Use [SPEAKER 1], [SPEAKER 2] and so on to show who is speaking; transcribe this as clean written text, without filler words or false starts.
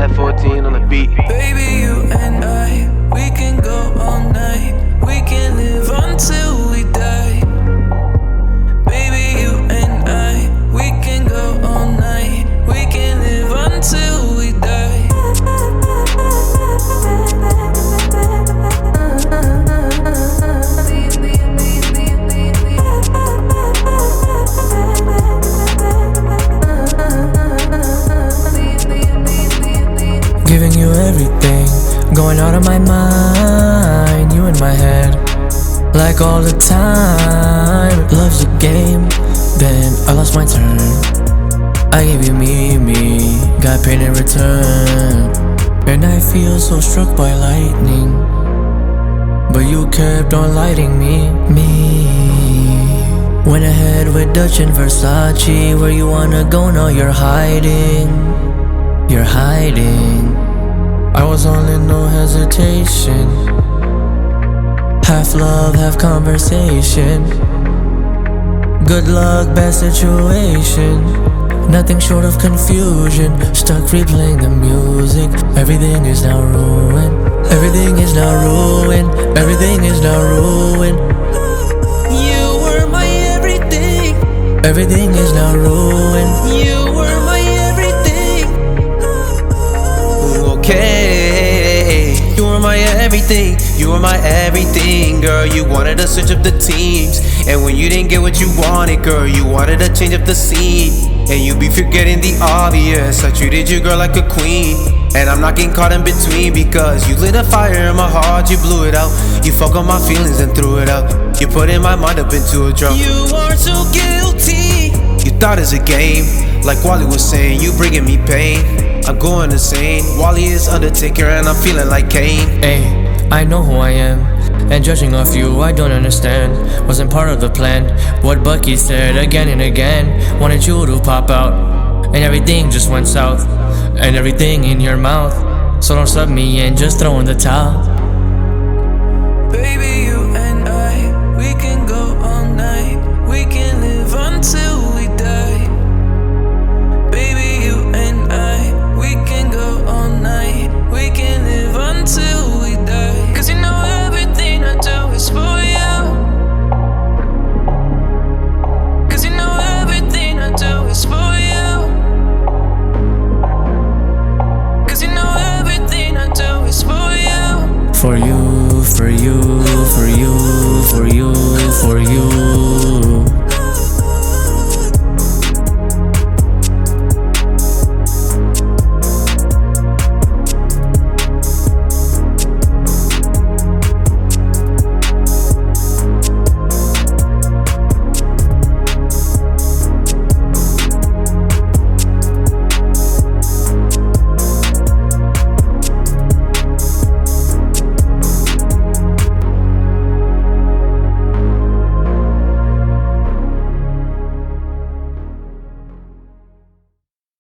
[SPEAKER 1] F14 on the beat.
[SPEAKER 2] Baby, you and I, we can go all night. We can live until we die. Baby, you and I, we can go all night. We can live until we die.
[SPEAKER 3] Giving you everything, going out of my mind, you in my head, like all the time. Love's a game, then I lost my turn. I gave you me, got pain in return. And I feel so struck by lightning, but you kept on lighting me. Went ahead with Dutch and Versace. Where you wanna go now? You're hiding. I was all in no hesitation. Half love, half conversation. Good luck, bad situation. Nothing short of confusion. Stuck replaying the music. Everything is now ruined. Everything is now ruined. Everything is now ruined.
[SPEAKER 2] You were my everything.
[SPEAKER 3] Everything is now ruined.
[SPEAKER 2] You were my everything.
[SPEAKER 1] Okay, you were my everything. You were my everything, girl. You wanted to switch up the teams, and when you didn't get what you wanted, girl, you wanted to change up the scene. And you be forgetting the obvious. I treated you, girl, like a queen, and I'm not getting caught in between, because you lit a fire in my heart, you blew it out. You fuck on my feelings and threw it out. You put in my mind up into a drum.
[SPEAKER 2] You are so guilty.
[SPEAKER 1] You thought it's a game, like Wally was saying, you bringing me pain. I'm going insane. Wally is Undertaker and I'm feeling like Kane.
[SPEAKER 3] Hey, I know who I am, and judging off you I don't understand. Wasn't part of the plan. What Bucky said again and again. Wanted you to pop out, and everything just went south. And everything in your mouth. So don't sub me in, just throw in the towel.
[SPEAKER 2] Baby, you and I, we can go all night. We can live until we die. Baby, you and I, we can go all night. We can live until we die. Cause you know everything I do is for you. Cause you know everything I do is for you. Cause you know everything I do is for you.
[SPEAKER 3] For you, for you, for you, for you, for you.